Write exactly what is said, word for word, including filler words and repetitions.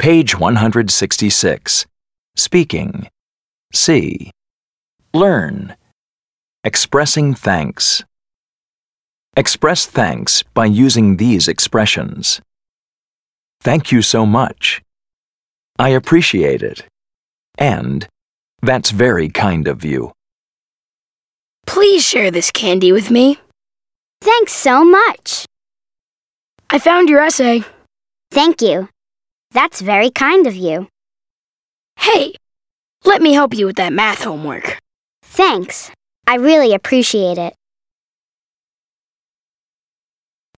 Page one hundred sixty-six. Speaking. C. Learn. Expressing thanks. Express thanks by using these expressions. Thank you so much. I appreciate it. And that's very kind of you. Please share this candy with me. Thanks so much. I found your essay. Thank you. That's very kind of you. Hey, let me help you with that math homework. Thanks. I really appreciate it.